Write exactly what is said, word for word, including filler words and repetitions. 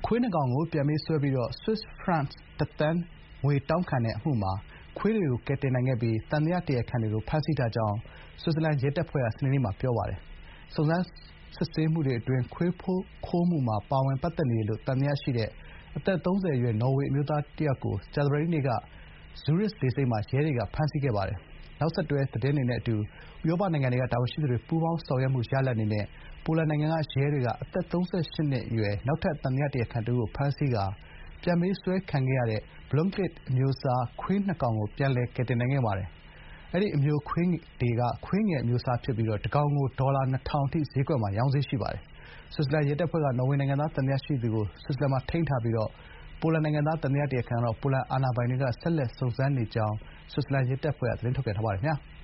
ခွေးနှစ်ကောင်ကိုပြန်ပေးဆွဲပြီး Swiss francs တစ်သန်းငွေတောင်းခံတဲ့အမှုမှာခွေးတွေကိုကယ်တင်နိုင်ခဲ့ပြီးသံသယတရားခံတွေကိုဖမ်းဆီးထားကြောင်းဆွစ်ဇာလန်ရဲတပ်ဖွဲ့ကစနေနေ့မှာပြောပါတယ်။စုံစမ်းစစ်ဆေးမှုတွေအတွင်းခွေးခိုးမှုမှာပါဝင်ပတ်သက်နေတယ်လို့သံသယရှိတဲ့အသက်သုံးဆယ်အရွယ်နော်ဝေအမျိုးသားတယောက်ကိုကြာသပတေးနေ့က ဇူးရစ်လေဆိပ်မှာရဲတွေကဖမ်းဆီးခဲ့ပါတယ်။နောက်ဆက်တွဲသတင်းတွေနဲ့အတူဥရောပနိုင်ငံတွေကတာဝန်ရှိသူတွေပူးပေါင်းဆောင်ရွက်မှုရလဒ်အနေနဲ့ပိုလန်နိုင်ငံကရဲတွေကအသက်သုံးဆယ့်ရှစ်နှစ်အရွယ်နောက်ထပ်သံသယတရားခံတဦးကိုဖမ်းဆီးကာပြန်ပေးဆွဲခံခဲ့ရတဲ့ Blunkett အမျိုးအစားခွေးနှစ်ကောင်ကိုပြန်လည်ကယ်တင်နိုင်ခဲ့ပါတယ်။အဲဒီအမျိုးခွေးတွေကခွေးငယ်အမျိုးအစားဖြစ်ပြီးတကောင်ကိုဒေါ်လာနှစ်ထောင်အထိစျေးကွက်မှာရောင်းဈေးရှိပါတယ်။ဆွစ်ဇာလန်ရဲတပ်ဖွဲ့ကနော်ဝေနိုင်ငံသားသံသယရှိသူကိုဆွစ်ဇာလန်မှာထိန်းထားပြီးပိုလန်နိုင်ငံသားသံသယတရားခံကတော့ပိုလန်အာဏာပိုင်တွေကဆက်လက်စုံစမ်းနေကြောင်းဆွစ်ဇာလန်ရဲတပ်ဖွဲ့ကသတင်းထုတ်ပြန်ထားပါတယ်။